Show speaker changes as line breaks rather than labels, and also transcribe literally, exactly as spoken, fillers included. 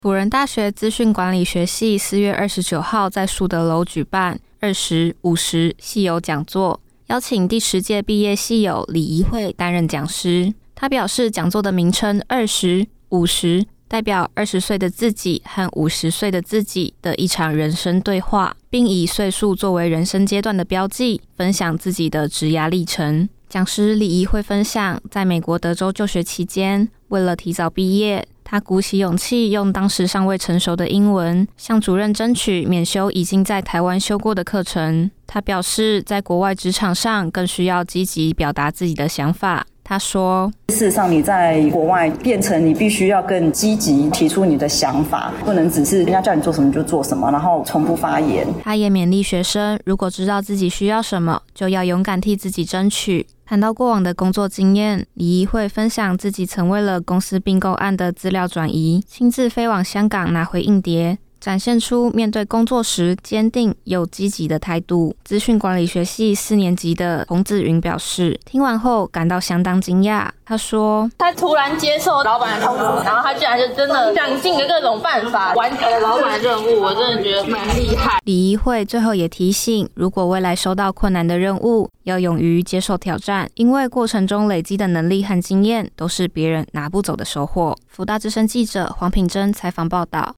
辅仁大学资讯管理学系四月二十九号在树德楼举办二十、五十系友讲座，邀请第十届毕业系友李怡慧担任讲师。他表示，讲座的名称二十、五十代表二十岁的自己和五十岁的自己的一场人生对话，并以岁数作为人生阶段的标记，分享自己的职涯历程。讲师李怡慧分享，在美国德州就学期间，为了提早毕业，他鼓起勇气用当时尚未成熟的英文向主任争取免修已经在台湾修过的课程。他表示，在国外职场上更需要积极表达自己的想法。他说，
事实上你在国外变成你必须要更积极提出你的想法，不能只是人家叫你做什么就做什么，然后从不发言。
他也勉励学生，如果知道自己需要什么，就要勇敢替自己争取。谈到过往的工作经验，李怡慧分享自己曾为了公司并购案的资料转移，亲自飞往香港拿回硬碟，展现出面对工作时坚定又积极的态度。资讯管理学系四年级的洪子云表示，听完后感到相当惊讶。他说，
他突然接受老板的通知，然后他居然就真的想尽了各种办法完成了老板的任务，我真的觉得蛮厉害。
李怡慧最后也提醒，如果未来收到困难的任务，要勇于接受挑战，因为过程中累积的能力和经验都是别人拿不走的收获。辅大之声记者黄品珍采访报道。